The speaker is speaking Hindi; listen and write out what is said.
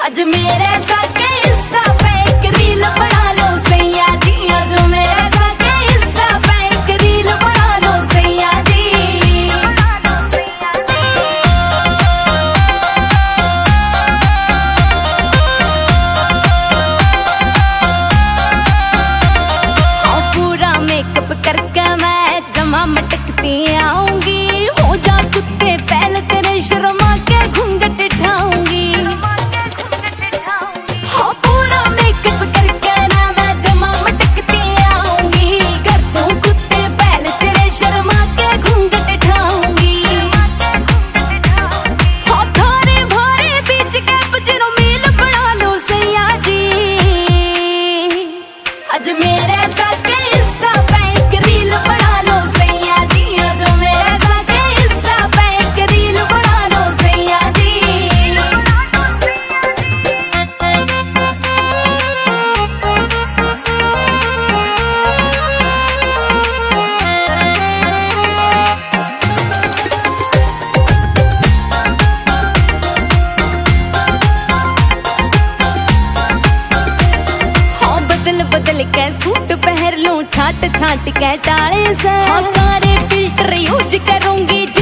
आज मेरे साके इंस्टा पे एक रील बना लो सैया जी। आज मेरे साके इंस्टा पे एक रील बना लो सैया जी। हाँ पूरा मेकअप करके मैं जमा मटकती आऊंगी। हो जा कुत्ते पहल तेरे शर्मा के घूंघट उठाऊंगी। हाँ पूरा मेकअप करके ना मैं जमा मटकती आऊंगी। कर दूं कुत्ते पहल तेरे शर्मा के घूंघट उठाऊंगी। हाँ थारे भारे बीच के बजरो मील बना लो सैया जी। आज मेरे साके इंस्टा पे एक रील बना लो सैया जी। आज मेरे साके इंस्टा पे एक रील बना लो सैया जी। हाँ बदल बदल के सूट पहन लूं छाट छाट के टाले से। हाँ सारे फिल्टर यूज करूंगी।